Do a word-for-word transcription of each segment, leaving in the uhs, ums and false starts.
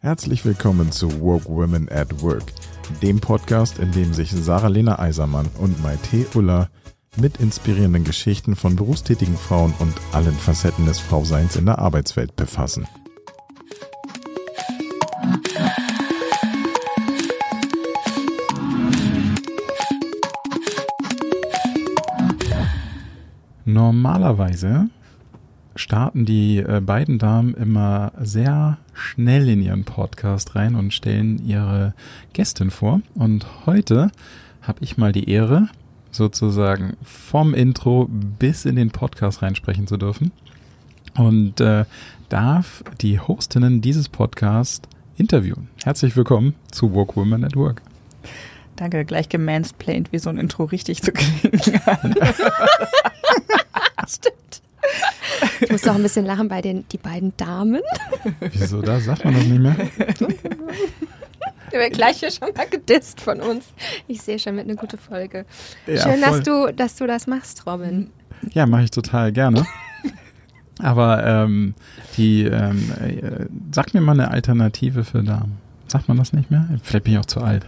Herzlich willkommen zu Woke Women at Work, dem Podcast, in dem sich Sarah-Lena Eisermann und Maite Uller mit inspirierenden Geschichten von berufstätigen Frauen und allen Facetten des Frauseins in der Arbeitswelt befassen. Normalerweise starten die äh, beiden Damen immer sehr schnell in ihren Podcast rein und stellen ihre Gästin vor. Und heute habe ich mal die Ehre, sozusagen vom Intro bis in den Podcast reinsprechen zu dürfen. Und äh, darf die Hostinnen dieses Podcasts interviewen. Herzlich willkommen zu Woke Women at Work. Danke, gleich gemansplained, wie so ein Intro richtig zu klingen hat. Stimmt. Ich muss auch ein bisschen lachen bei den die beiden Damen. Wieso, da sagt man das nicht mehr? Der wird gleich hier schon mal gedisst von uns. Ich sehe schon mit einer guten Folge. Ja, Schön, dass voll. du, dass du das machst, Robin. Ja, mache ich total gerne. Aber ähm, die, ähm, äh, sag mir mal eine Alternative für Damen. Sagt man das nicht mehr? Vielleicht bin ich auch zu alt.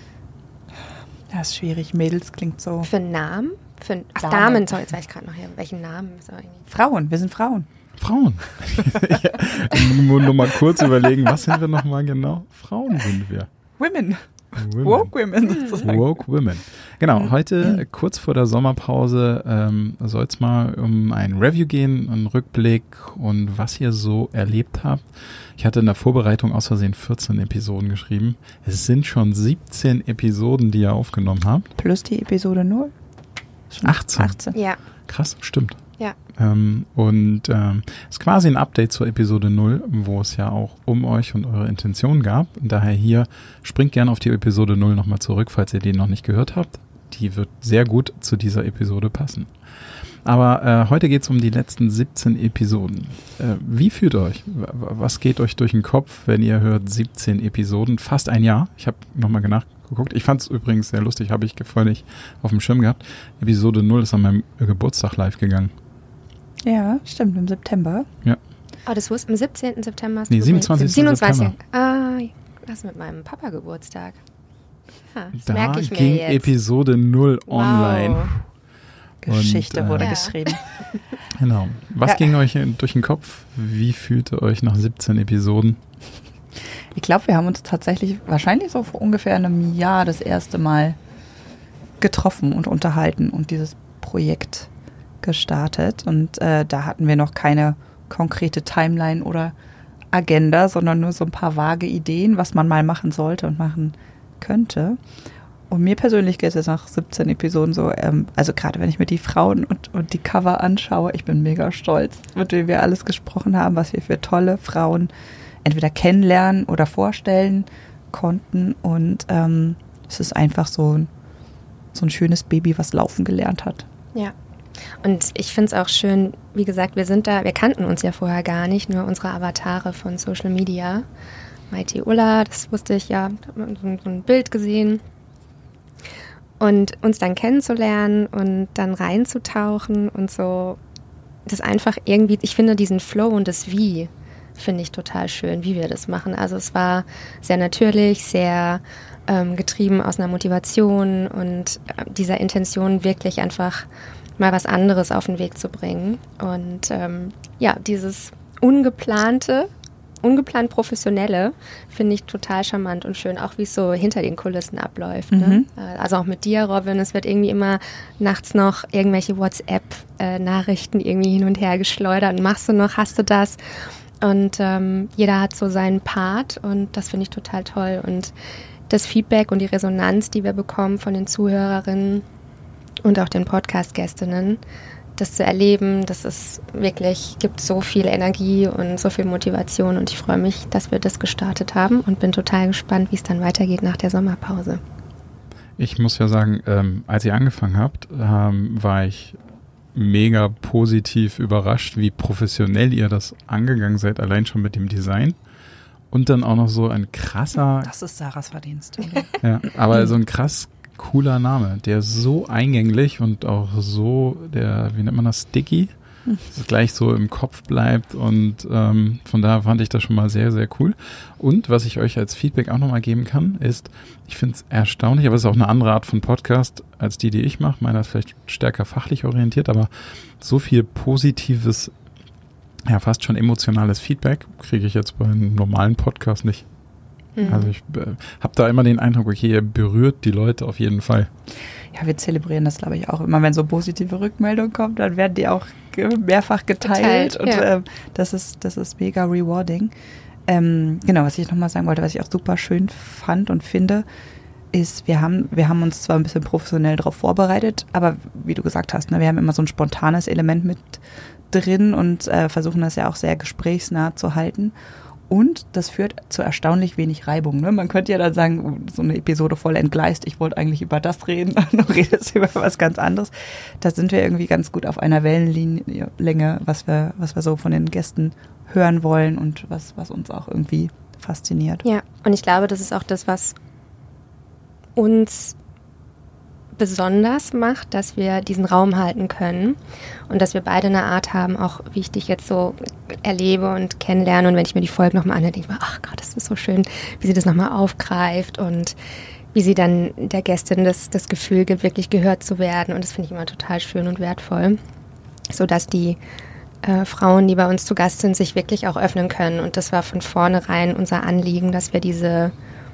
Das ist schwierig. Mädels klingt so. Für Namen? Für Ach, Damen. Damen. Sorry, jetzt weiß ich gerade noch hier. Welchen Namen? Sorry. Frauen, wir sind Frauen. Frauen. Ja, nur noch mal kurz überlegen, was sind wir noch mal genau? Frauen sind wir. Women. Women. Woke Women sozusagen. Woke Women. Genau, heute äh, kurz vor der Sommerpause ähm, soll es mal um ein Review gehen, einen Rückblick und was ihr so erlebt habt. Ich hatte in der Vorbereitung aus Versehen vierzehn Episoden geschrieben. Es sind schon siebzehn Episoden, die ihr aufgenommen habt. Plus die Episode null. Schon achtzehn. achtzehn. Ja. Krass, stimmt. Ja. Ähm, und ähm, es ist quasi ein Update zur Episode null, wo es ja auch um euch und eure Intentionen gab. Und daher hier, springt gerne auf die Episode null nochmal zurück, falls ihr die noch nicht gehört habt. Die wird sehr gut zu dieser Episode passen. Aber äh, heute geht es um die letzten siebzehn Episoden. Äh, wie fühlt ihr euch? W- Was geht euch durch den Kopf, wenn ihr hört siebzehn Episoden? Fast ein Jahr. Ich habe nochmal nachgeguckt. Ich fand es übrigens sehr lustig, habe ich vorher nicht auf dem Schirm gehabt. Episode null ist an meinem Geburtstag live gegangen. Ja, stimmt, im September. Ja. Oh, das wusste am siebzehnten September. hast Nee, du- siebenundzwanzigsten siebenundzwanzigsten September. Ah, das ist mit meinem Papa Geburtstag. Ja, das Da merke ich mir ging jetzt. Episode null online. Wow. Geschichte Und, äh, wurde Ja. geschrieben. Genau. Was Ja. ging euch durch den Kopf? Wie fühlt ihr euch nach siebzehn Episoden? Ich glaube, wir haben uns tatsächlich wahrscheinlich so vor ungefähr einem Jahr das erste Mal getroffen und unterhalten und dieses Projekt gestartet. Und äh, da hatten wir noch keine konkrete Timeline oder Agenda, sondern nur so ein paar vage Ideen, was man mal machen sollte und machen könnte. Und mir persönlich geht es nach siebzehn Episoden so, ähm, also gerade wenn ich mir die Frauen und, und die Cover anschaue, ich bin mega stolz, mit denen wir alles gesprochen haben, was wir für tolle Frauen entweder kennenlernen oder vorstellen konnten. Und ähm, es ist einfach so ein, so ein schönes Baby, was laufen gelernt hat. Ja. Und ich finde es auch schön, wie gesagt, wir sind da, wir kannten uns ja vorher gar nicht, nur unsere Avatare von Social Media. Maite Ulla, das wusste ich ja, da hat man so, so ein Bild gesehen. Und uns dann kennenzulernen und dann reinzutauchen und so, das einfach irgendwie, ich finde diesen Flow und das Wie, finde ich total schön, wie wir das machen. Also es war sehr natürlich, sehr ähm, getrieben aus einer Motivation und äh, dieser Intention wirklich einfach mal was anderes auf den Weg zu bringen. Und ähm, ja, dieses ungeplante, ungeplant Professionelle finde ich total charmant und schön, auch wie es so hinter den Kulissen abläuft. Mhm. Ne? Also auch mit dir, Robin, es wird irgendwie immer nachts noch irgendwelche WhatsApp-Nachrichten irgendwie hin und her geschleudert und machst du noch, hast du das? Und ähm, jeder hat so seinen Part und das finde ich total toll. Und das Feedback und die Resonanz, die wir bekommen von den Zuhörerinnen und auch den Podcast-Gästinnen, das zu erleben, das ist wirklich, gibt so viel Energie und so viel Motivation und ich freue mich, dass wir das gestartet haben und bin total gespannt, wie es dann weitergeht nach der Sommerpause. Ich muss ja sagen, ähm, als ihr angefangen habt, ähm, war ich mega positiv überrascht, wie professionell ihr das angegangen seid, allein schon mit dem Design. Und dann auch noch so ein krasser, Das ist Sarahs Verdienst. ja, aber so ein krass cooler Name, der ist so eingänglich und auch so, der, wie nennt man das, sticky, dass es gleich so im Kopf bleibt und ähm, von daher fand ich das schon mal sehr, sehr cool. Und was ich euch als Feedback auch nochmal geben kann, ist, ich finde es erstaunlich, aber es ist auch eine andere Art von Podcast als die, die ich mache. Meiner ist vielleicht stärker fachlich orientiert, aber so viel positives, ja fast schon emotionales Feedback kriege ich jetzt bei einem normalen Podcast nicht. Mhm. Also ich äh, habe da immer den Eindruck, okay, ihr berührt die Leute auf jeden Fall. Ja, wir zelebrieren das, glaube ich, auch immer. Wenn so positive Rückmeldungen kommen, dann werden die auch mehrfach geteilt. geteilt und ja. äh, das ist, das ist mega rewarding. Ähm, genau, was ich nochmal sagen wollte, was ich auch super schön fand und finde, ist, wir haben, wir haben uns zwar ein bisschen professionell darauf vorbereitet, aber wie du gesagt hast, ne, wir haben immer so ein spontanes Element mit drin und äh, versuchen das ja auch sehr gesprächsnah zu halten. Und das führt zu erstaunlich wenig Reibung. Ne? Man könnte ja dann sagen, so eine Episode voll entgleist, ich wollte eigentlich über das reden, du redest über was ganz anderes. Da sind wir irgendwie ganz gut auf einer Wellenlänge, was wir, was wir so von den Gästen hören wollen und was, was uns auch irgendwie fasziniert. Ja, und ich glaube, das ist auch das, was uns besonders macht, dass wir diesen Raum halten können und dass wir beide eine Art haben, auch wie ich dich jetzt so erlebe und kennenlerne und wenn ich mir die Folge nochmal anhöre, denke ich mir, ach Gott, das ist so schön, wie sie das nochmal aufgreift und wie sie dann der Gästin das, das Gefühl gibt, wirklich gehört zu werden und das finde ich immer total schön und wertvoll, sodass die äh, Frauen, die bei uns zu Gast sind, sich wirklich auch öffnen können und das war von vornherein unser Anliegen, dass wir diese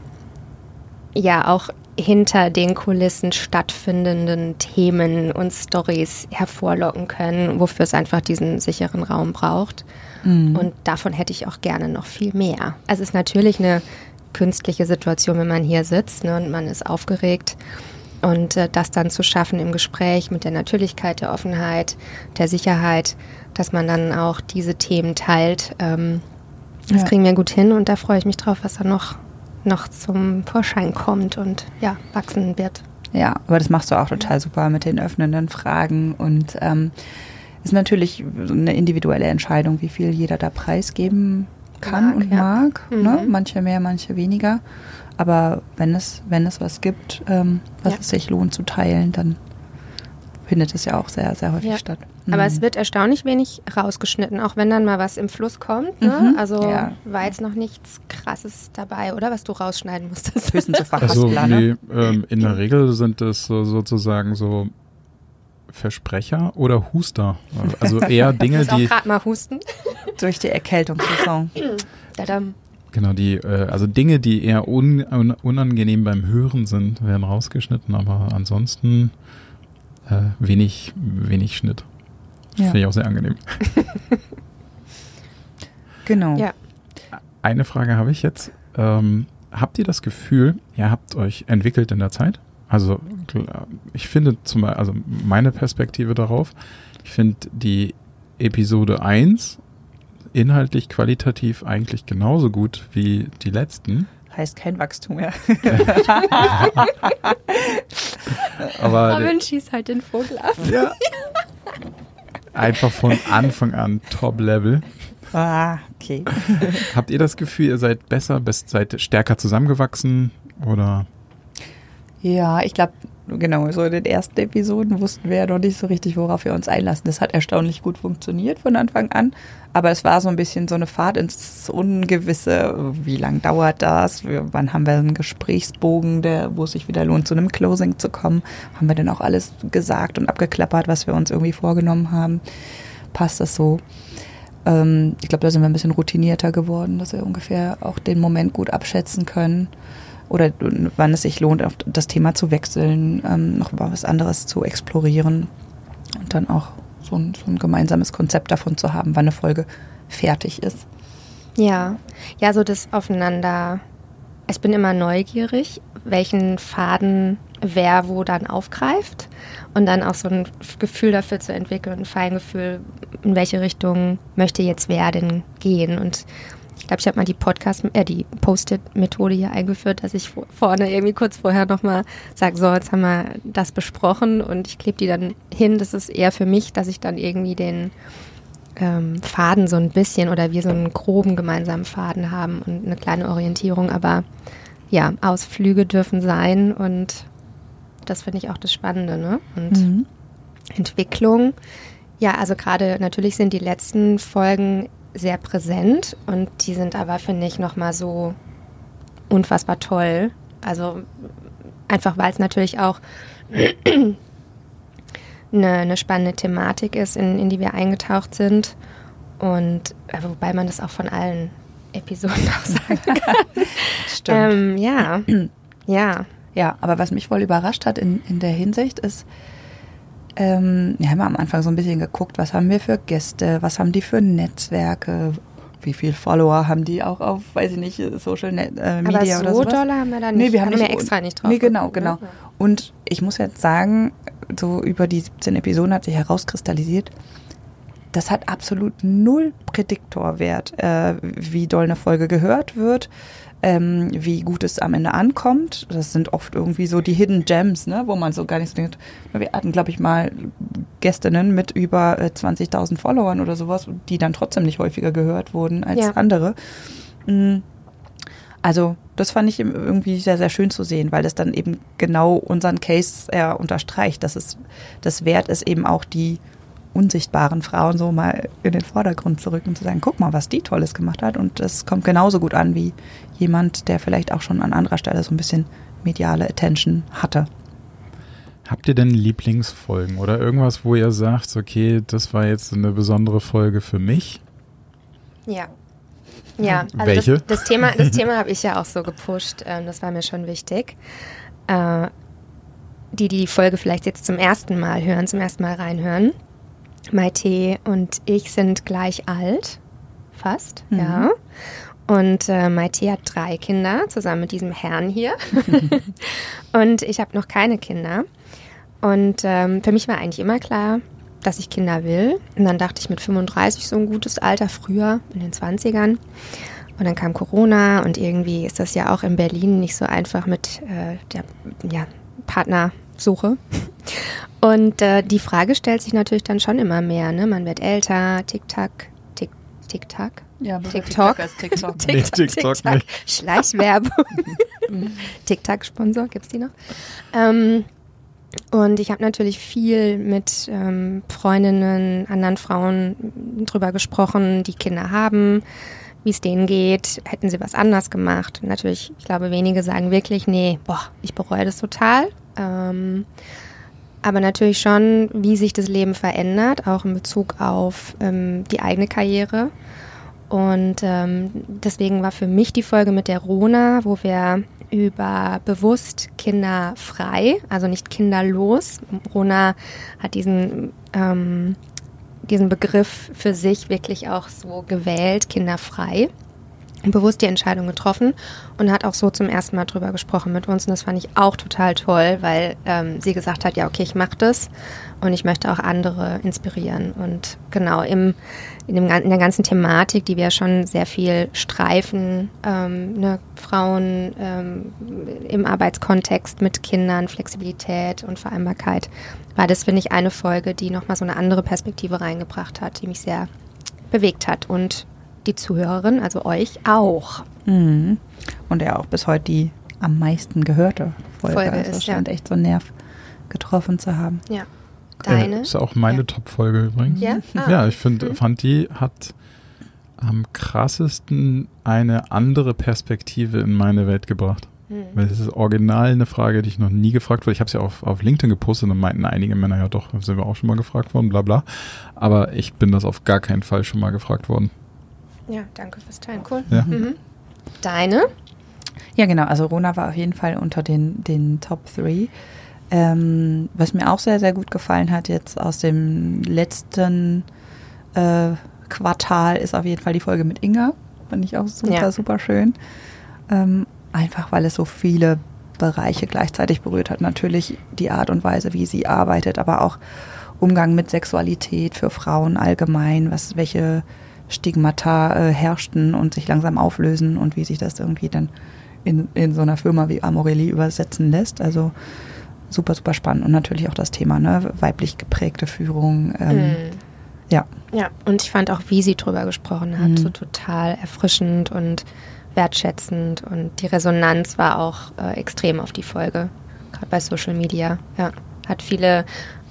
ja auch hinter den Kulissen stattfindenden Themen und Storys hervorlocken können, wofür es einfach diesen sicheren Raum braucht. Mhm. Und davon hätte ich auch gerne noch viel mehr. Also es ist natürlich eine künstliche Situation, wenn man hier sitzt, ne, und man ist aufgeregt. Und äh, das dann zu schaffen im Gespräch mit der Natürlichkeit, der Offenheit, der Sicherheit, dass man dann auch diese Themen teilt, ähm, das ja. kriegen wir gut hin und da freue ich mich drauf, was da noch noch zum Vorschein kommt und ja, wachsen wird. Ja, aber das machst du auch total super mit den öffnenden Fragen und ähm, ist natürlich eine individuelle Entscheidung, wie viel jeder da preisgeben kann mag, und ja. mag. Mhm. Ne? Manche mehr, manche weniger. Aber wenn es, wenn es was gibt, ähm, was ja. es sich lohnt zu teilen, dann findet es ja auch sehr, sehr häufig ja. statt. Mhm. Aber es wird erstaunlich wenig rausgeschnitten, auch wenn dann mal was im Fluss kommt. Ne? Mhm. Also ja. war jetzt noch nichts Krasses dabei, oder? Was du rausschneiden musstest. Höchstens so also nee, ähm, in der Regel sind es so, sozusagen so Versprecher oder Huster. Also eher Dinge, ich muss die... auch gerade mal husten. Durch die Erkältungssaison. Genau, die, äh, also Dinge, die eher un, un, unangenehm beim Hören sind, werden rausgeschnitten, aber ansonsten äh, wenig, wenig Schnitt. Ja. Finde ich auch sehr angenehm. Genau. Ja. Eine Frage habe ich jetzt. Ähm, habt ihr das Gefühl, ihr habt euch entwickelt in der Zeit? Also ich finde zum Beispiel, also meine Perspektive darauf, ich finde die Episode eins inhaltlich qualitativ eigentlich genauso gut wie die letzten. Heißt kein Wachstum mehr. Aber Robin schießt halt den Vogel ab. Ja. Einfach von Anfang an Top-Level. Ah, okay. Habt ihr das Gefühl, ihr seid besser, seid stärker zusammengewachsen oder? Ja, ich glaube, genau, so in den ersten Episoden wussten wir ja noch nicht so richtig, worauf wir uns einlassen. Das hat erstaunlich gut funktioniert von Anfang an, aber es war so ein bisschen so eine Fahrt ins Ungewisse. Wie lang dauert das? Wann haben wir einen Gesprächsbogen, der, wo es sich wieder lohnt, zu einem Closing zu kommen? Haben wir denn auch alles gesagt und abgeklappert, was wir uns irgendwie vorgenommen haben? Passt das so? Ähm, ich glaube, da sind wir ein bisschen routinierter geworden, dass wir ungefähr auch den Moment gut abschätzen können. Oder wann es sich lohnt, auf das Thema zu wechseln, ähm, noch mal was anderes zu explorieren und dann auch so ein, so ein gemeinsames Konzept davon zu haben, wann eine Folge fertig ist. Ja, ja, so das Aufeinander. Ich bin immer neugierig, welchen Faden wer wo dann aufgreift und dann auch so ein Gefühl dafür zu entwickeln, ein Feingefühl, in welche Richtung möchte jetzt wer denn gehen. Und ich glaube, ich habe mal die Podcast, äh, die Post-it-Methode hier eingeführt, dass ich vorne irgendwie kurz vorher nochmal sage, so, jetzt haben wir das besprochen und ich klebe die dann hin. Das ist eher für mich, dass ich dann irgendwie den ähm, Faden so ein bisschen oder wir so einen groben gemeinsamen Faden haben und eine kleine Orientierung. Aber ja, Ausflüge dürfen sein und das finde ich auch das Spannende, ne? Und mhm. Entwicklung, Ja, also gerade natürlich sind die letzten Folgen sehr präsent und die sind aber, finde ich, nochmal so unfassbar toll. Also einfach, weil es natürlich auch eine, eine spannende Thematik ist, in, in die wir eingetaucht sind und äh, wobei man das auch von allen Episoden auch sagen kann. Stimmt. Ähm, ja, ja. Ja, aber was mich voll überrascht hat in, in der Hinsicht ist, ähm, wir haben am Anfang so ein bisschen geguckt, was haben wir für Gäste, was haben die für Netzwerke, wie viele Follower haben die auch auf, weiß ich nicht, Social Net, äh, Media aber oder so sowas. doll haben wir da nicht, nee, wir haben, haben nicht, wir extra nicht drauf. Nee, genau, genau. Ja. Und ich muss jetzt sagen, so über die siebzehn Episoden hat sich herauskristallisiert, das hat absolut null Prädiktorwert, äh, wie doll eine Folge gehört wird, ähm, wie gut es am Ende ankommt. Das sind oft irgendwie so die Hidden Gems, ne, wo man so gar nichts denkt. Wir hatten, glaube ich, mal Gästinnen mit über äh, zwanzigtausend Followern oder sowas, die dann trotzdem nicht häufiger gehört wurden als Ja. andere. Mhm. Also das fand ich irgendwie sehr, sehr schön zu sehen, weil das dann eben genau unseren Case äh, unterstreicht, dass es das wert ist, eben auch die unsichtbaren Frauen so mal in den Vordergrund zu rücken und zu sagen, guck mal, was die Tolles gemacht hat. Und das kommt genauso gut an wie jemand, der vielleicht auch schon an anderer Stelle so ein bisschen mediale Attention hatte. Habt ihr denn Lieblingsfolgen oder irgendwas, wo ihr sagt, okay, das war jetzt eine besondere Folge für mich? Ja. Ja, also Welche? Das, das Thema, das Thema habe ich ja auch so gepusht. Ähm, das war mir schon wichtig. Äh, die, die die Folge vielleicht jetzt zum ersten Mal hören, zum ersten Mal reinhören. Maite und ich sind gleich alt, fast, Mhm. ja. Und äh, Maite hat drei Kinder, zusammen mit diesem Herrn hier. Und ich habe noch keine Kinder. Und ähm, für mich war eigentlich immer klar, dass ich Kinder will. Und dann dachte ich mit fünfunddreißig so ein gutes Alter, früher in den zwanzigern. Und dann kam Corona und irgendwie ist das ja auch in Berlin nicht so einfach mit äh, der ja, Partnersuche. Und äh, die Frage stellt sich natürlich dann schon immer mehr. Ne? Man wird älter, Tick-Tack, Tick, Tick-Tack. Ja, TikTok. TikTok. Nee, TikTok nicht. Schleichwerbung. TikTok-Sponsor, gibt's die noch? Ähm, und ich habe natürlich viel mit ähm, Freundinnen, anderen Frauen drüber gesprochen, die Kinder haben, wie es denen geht, hätten sie was anders gemacht. Und natürlich, ich glaube, wenige sagen wirklich, nee, boah, ich bereue das total. Ähm, aber natürlich schon, wie sich das Leben verändert, auch in Bezug auf ähm, die eigene Karriere. Und ähm, deswegen war für mich die Folge mit der Rona, wo wir über bewusst kinderfrei, also nicht kinderlos. Rona hat diesen, ähm, diesen Begriff für sich wirklich auch so gewählt, kinderfrei. Und bewusst die Entscheidung getroffen und hat auch so zum ersten Mal drüber gesprochen mit uns. Und das fand ich auch total toll, weil ähm, sie gesagt hat, ja okay, ich mache das und ich möchte auch andere inspirieren. Und genau im, in, dem, in der ganzen Thematik, die wir schon sehr viel streifen, ähm, ne, Frauen ähm, im Arbeitskontext mit Kindern, Flexibilität und Vereinbarkeit, war das, finde ich, eine Folge, die nochmal so eine andere Perspektive reingebracht hat, die mich sehr bewegt hat und die Zuhörerin, also euch auch. Mhm. Und ja auch bis heute die am meisten gehörte Folge. Folge also ist, es scheint ja. echt so einen Nerv getroffen zu haben. Ja. Deine? Äh, ist auch meine Ja. Top-Folge übrigens. Ja? Ah. Ja, ich find, Mhm. fand, die hat am krassesten eine andere Perspektive in meine Welt gebracht. Mhm. Weil es ist original eine Frage, die ich noch nie gefragt wurde. Ich habe es ja auf, auf LinkedIn gepostet und meinten einige Männer, ja doch, sind wir auch schon mal gefragt worden, bla bla. Aber ich bin das auf gar keinen Fall schon mal gefragt worden. Ja, danke fürs Teilen. Cool. Ja. Mhm. Deine? Ja, genau. Also Rona war auf jeden Fall unter den, den Top drei. Ähm, was mir auch sehr, sehr gut gefallen hat jetzt aus dem letzten äh, Quartal ist auf jeden Fall die Folge mit Inga. Fand ich auch super, Ja. super schön. Ähm, einfach, weil es so viele Bereiche gleichzeitig berührt hat. Natürlich die Art und Weise, wie sie arbeitet, aber auch Umgang mit Sexualität für Frauen allgemein, was, welche Stigmata äh, herrschten und sich langsam auflösen und wie sich das irgendwie dann in, in so einer Firma wie Amorelie übersetzen lässt. Also super, super spannend. Und natürlich auch das Thema, ne, weiblich geprägte Führung. Ähm, Mhm. Ja. Ja, und ich fand auch, wie sie drüber gesprochen hat, Mhm. so total erfrischend und wertschätzend. Und die Resonanz war auch äh, extrem auf die Folge, gerade bei Social Media. Ja, hat viele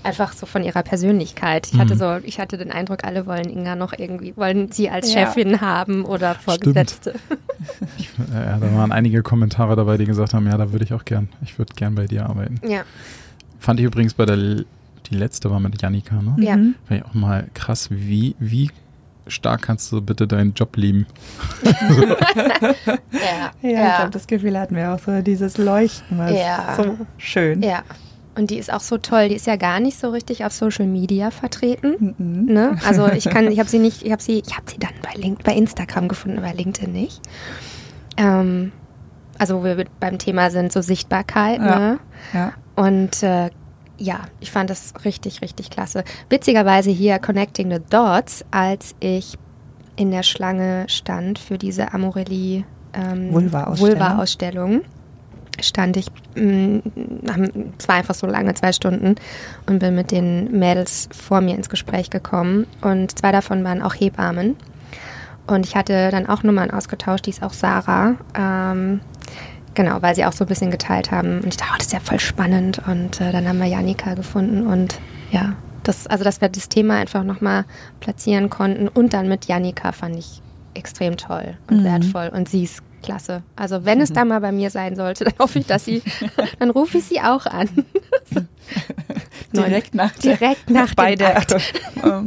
einfach so von ihrer Persönlichkeit. Ich Mhm. hatte so, ich hatte den Eindruck, alle wollen Inga noch irgendwie, wollen sie als Ja. Chefin haben oder Vorgesetzte. Ich, äh, ja, da waren einige Kommentare dabei, die gesagt haben, ja, da würde ich auch gern, ich würde gern bei dir arbeiten. Ja. Fand ich übrigens bei der, die letzte war mit Jannika, ne? Ja. Mhm. Fand ich auch mal krass, wie, wie stark kannst du bitte deinen Job lieben? Ja. Ja, ich Ja. glaube, das Gefühl hatten wir auch so, dieses Leuchten war Ja. so schön. Ja. Und die ist auch so toll. Die ist ja gar nicht so richtig auf Social Media vertreten. Mhm. Ne? Also ich kann, ich habe sie nicht, ich habe sie, ich habe sie dann bei Link, bei Instagram gefunden, bei LinkedIn nicht. Ähm, also wo wir beim Thema sind, so Sichtbarkeit. Ja. Ne? Ja. Und äh, ja, ich fand das richtig, richtig klasse. Witzigerweise hier Connecting the Dots, als ich in der Schlange stand für diese Amorelli ähm, Vulva-Ausstellung. Vulva-Ausstellung, stand ich, mh, es war einfach so lange, zwei Stunden, und bin mit den Mädels vor mir ins Gespräch gekommen. Und zwei davon waren auch Hebammen. Und ich hatte dann auch Nummern ausgetauscht, die ist auch Sarah. Ähm, genau, weil sie auch so ein bisschen geteilt haben. Und ich dachte, oh, das ist ja voll spannend. Und äh, dann haben wir Jannika gefunden. Und ja, das, also dass wir das Thema einfach nochmal platzieren konnten. Und dann mit Jannika fand ich extrem toll und Mhm. wertvoll. Und sie ist klasse. Also wenn es da mal bei mir sein sollte, dann hoffe ich, dass sie, dann rufe ich sie auch an. Direkt nach der, Direkt nach bei dem der Akt. ähm,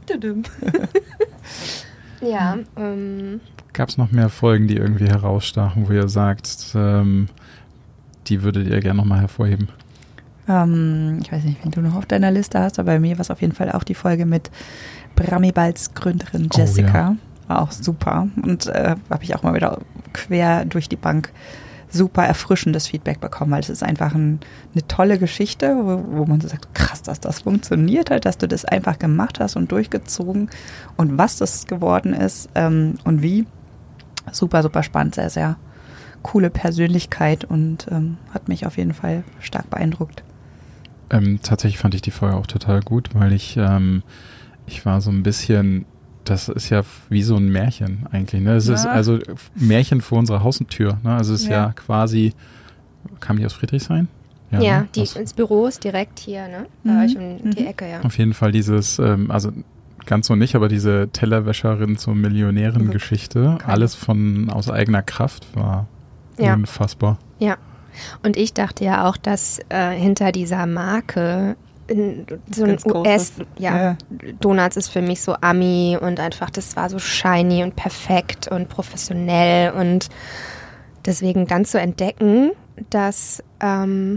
Ja, ähm, Gab es noch mehr Folgen, die irgendwie herausstachen, wo ihr sagt, ähm, die würdet ihr gerne nochmal hervorheben? ähm, ich weiß nicht, wen du noch auf deiner Liste hast, aber bei mir war es auf jeden Fall auch die Folge mit Bramibals Gründerin Oh, Jessica. ja. War auch super. Und äh, habe ich auch mal wieder quer durch die Bank super erfrischendes Feedback bekommen, weil es ist einfach ein, eine tolle Geschichte, wo, wo man so sagt, krass, dass das funktioniert hat, dass du das einfach gemacht hast und durchgezogen und was das geworden ist ähm, und wie. Super, super spannend, sehr, sehr coole Persönlichkeit und ähm, hat mich auf jeden Fall stark beeindruckt. Ähm, tatsächlich fand ich die Folge auch total gut, weil ich, ähm, ich war so ein bisschen, das ist ja wie so ein Märchen eigentlich, ne? Es Ja. ist also Märchen vor unserer Haustür, ne? Also es ist ja, Ja. quasi, kam die aus Friedrichshain? ja, ne? die, Aus, das Büro ist direkt hier, ne? Bei Mhm. euch um die Mhm. Ecke, ja. auf jeden Fall dieses, ähm, also ganz so nicht, aber diese Tellerwäscherin zur Millionären-Geschichte, Okay. alles von aus eigener Kraft, war Ja. unfassbar. Ja. Und ich dachte ja auch, dass äh, hinter dieser Marke in, so ein Ganz U S, großes, ja, ja. Donuts ist für mich so Ami und einfach, das war so shiny und perfekt und professionell und deswegen dann zu entdecken, dass dass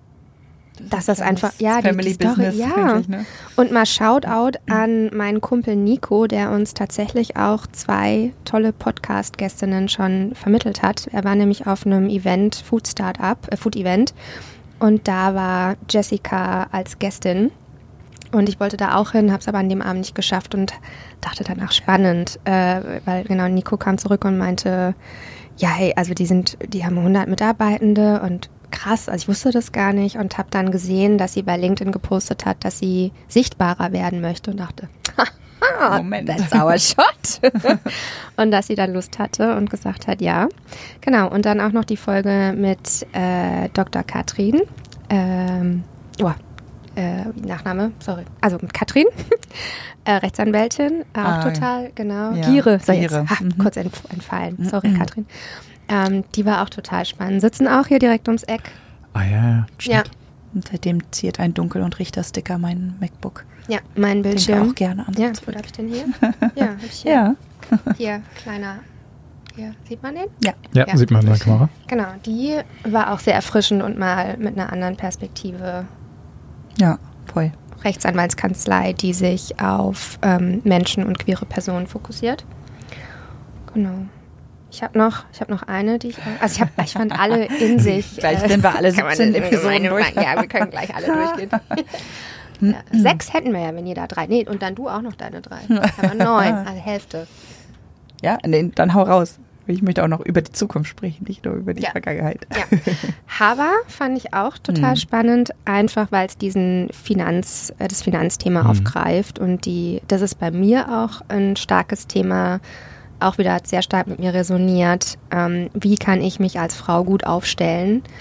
das ist einfach, das ja, die, Family die Story, Business ja. wirklich, ne? Und mal Shoutout an meinen Kumpel Nico, der uns tatsächlich auch zwei tolle Podcast-Gästinnen schon vermittelt hat. Er war nämlich auf einem Event, Food Startup, äh, Food Event, und da war Jessica als Gästin. Und ich wollte da auch hin, habe es aber an dem Abend nicht geschafft und dachte danach spannend, äh, weil genau Nico kam zurück und meinte, ja, hey, also die sind, die haben hundert Mitarbeitende und krass, also ich wusste das gar nicht und habe dann gesehen, dass sie bei LinkedIn gepostet hat, dass sie sichtbarer werden möchte und dachte, haha, Moment. that's our shot. Und dass sie dann Lust hatte und gesagt hat, ja. Genau, und dann auch noch die Folge mit äh, Doktor Katrin, ähm, oh, äh, Nachname, sorry, also mit Katrin, äh, Rechtsanwältin, äh, auch Ah, total, genau, ja. Giere, so Giere. jetzt, ha, Mhm. kurz entf- entfallen, sorry Katrin. Ähm, die war auch total spannend, sitzen auch hier direkt ums Eck. Ah ja, ja, stimmt. Ja, Und seitdem ziert ein Dunkel- und Richter-Sticker mein MacBook. ja, mein Denke Bildschirm. auch gerne an. Ja, wo habe ich den hier? Ja, hab ich hier. Ja. Hier, kleiner, hier, sieht man den? Ja. Ja, Ja. sieht man in der Kamera. Genau, die war auch sehr erfrischend und mal mit einer anderen Perspektive. Ja, voll. Rechtsanwaltskanzlei, die sich auf ähm, Menschen und queere Personen fokussiert. Genau. Ich habe noch, ich habe noch eine, die ich, also ich, hab, ich fand alle in sich. Gleich sind wir alle kann man siebzehn in- Episoden meine- durch. Ja, wir können gleich alle durchgehen. Ja, sechs hätten wir ja, wenn jeder drei. Nee, und dann du auch noch deine drei. Aber neun, also Hälfte. Ja, nee, dann hau raus. Ich möchte auch noch über die Zukunft sprechen, nicht nur über die Ja. Vergangenheit. Ja. Hava fand ich auch total Mhm. spannend, einfach weil es diesen Finanz, äh, das Finanzthema Mhm. aufgreift und die, das ist bei mir auch ein starkes Thema, auch wieder hat sehr stark mit mir resoniert. Ähm, wie kann ich mich als Frau gut aufstellen?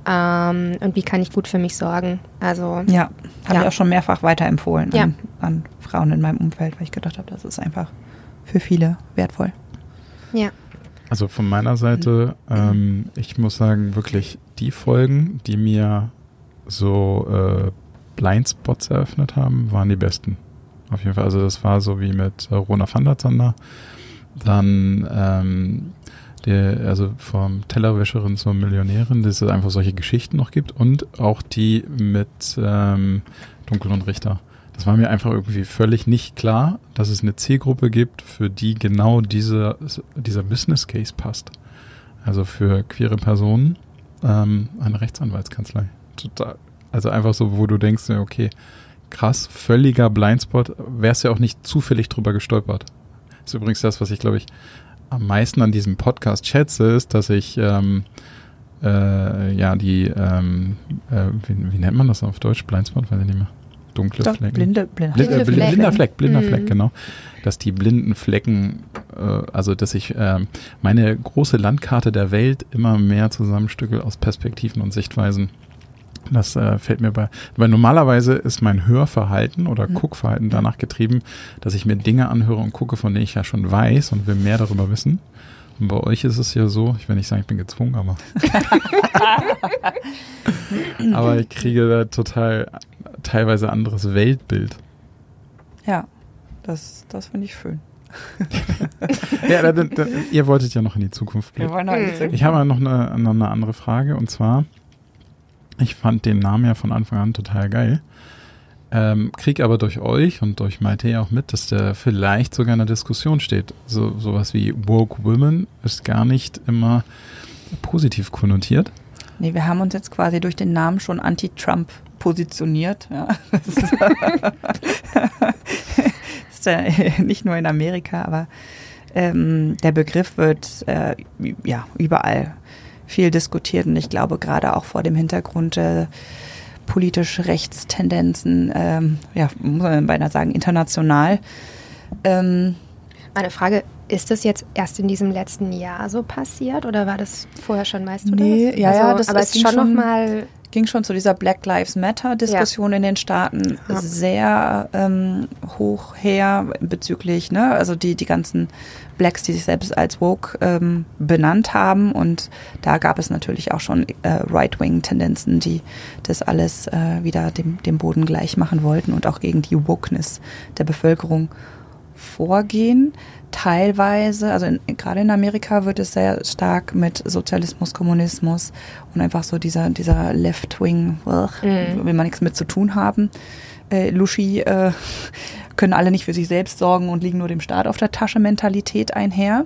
ähm, und wie kann ich gut für mich sorgen. Also Ja, habe Ja. ich auch schon mehrfach weiterempfohlen Ja. an, an Frauen in meinem Umfeld, weil ich gedacht habe, das ist einfach für viele wertvoll. ja. Also von meiner Seite, ähm, ich muss sagen, wirklich die Folgen, die mir so äh, Blindspots eröffnet haben, waren die besten. Auf jeden Fall. Also das war so wie mit äh, Rona van der Zander. Dann ähm, der, also vom Tellerwäscherin zur Millionärin, dass es einfach solche Geschichten noch gibt. Und auch die mit ähm, Dunkel und Richter. Das war mir einfach irgendwie völlig nicht klar, dass es eine Zielgruppe gibt, für die genau diese, dieser Business Case passt. Also für queere Personen ähm, eine Rechtsanwaltskanzlei. Total. Also einfach so, wo du denkst, ja, okay, krass, völliger Blindspot, wärst ja auch nicht zufällig drüber gestolpert. Das ist übrigens das, was ich, glaube ich, am meisten an diesem Podcast schätze, ist, dass ich ähm, äh, ja die, ähm, äh, wie, wie nennt man das auf Deutsch? Blindspot? Weiß ich nicht mehr. Dunkle Doch, Flecken. blinde, blinde, Blind, äh, Blinde blinder Flecken. Fleck, blinder Mhm. Fleck, genau. Dass die blinden Flecken, äh, also dass ich äh, meine große Landkarte der Welt immer mehr zusammenstückel aus Perspektiven und Sichtweisen. Das äh, fällt mir bei, weil normalerweise ist mein Hörverhalten oder Mhm. Guckverhalten danach getrieben, dass ich mir Dinge anhöre und gucke, von denen ich ja schon weiß und will mehr darüber wissen. Und bei euch ist es ja so, ich will nicht sagen, ich bin gezwungen, aber aber ich kriege da total teilweise anderes Weltbild. Ja, das, das finde ich schön. Ja, da, da, da, ihr wolltet ja noch in die Zukunft blicken. wollen halt Mhm. Ich habe noch eine, noch eine andere Frage und zwar, ich fand den Namen ja von Anfang an total geil, ähm, krieg aber durch euch und durch Maite ja auch mit, dass der vielleicht sogar in der Diskussion steht. So sowas wie Woke Women ist gar nicht immer positiv konnotiert. Nee, wir haben uns jetzt quasi durch den Namen schon anti-Trump positioniert. Ja. Das ist, ist ja nicht nur in Amerika, aber ähm, der Begriff wird äh, ja überall viel diskutiert und ich glaube gerade auch vor dem Hintergrund äh, politisch Rechtstendenzen, ähm, ja, muss man beinahe sagen, international. Ähm, Meine Frage, ist das jetzt erst in diesem letzten Jahr so passiert oder war das vorher schon, weißt du Nee, das? ja, ja, das aber ist es ist schon schon- nochmal, ging schon zu dieser Black Lives Matter-Diskussion in den Staaten Ja. sehr ähm, hoch her bezüglich, ne, also die, die ganzen Blacks, die sich selbst als woke ähm, benannt haben und da gab es natürlich auch schon äh, Right-Wing-Tendenzen, die das alles äh, wieder dem, dem Boden gleich machen wollten und auch gegen die Wokeness der Bevölkerung vorgehen. Teilweise, also in, gerade in Amerika wird es sehr stark mit Sozialismus, Kommunismus und einfach so dieser, dieser Left-Wing, ugh, Mhm. will man nichts mit zu tun haben. Äh, Luschi äh, können alle nicht für sich selbst sorgen und liegen nur dem Staat auf der Tasche Mentalität einher.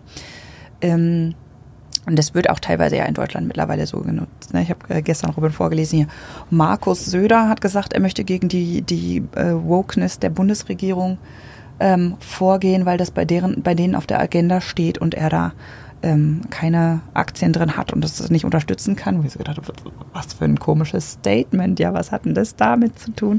Ähm, und das wird auch teilweise ja in Deutschland mittlerweile so genutzt. Ne? Ich habe äh, gestern Robin vorgelesen hier. Markus Söder hat gesagt, er möchte gegen die, die äh, Wokeness der Bundesregierung ähm, vorgehen, weil das bei deren, bei denen auf der Agenda steht und er da ähm, keine Aktien drin hat und das nicht unterstützen kann. Wo ich so gedacht habe, was für ein komisches Statement. Ja, was hat denn das damit zu tun?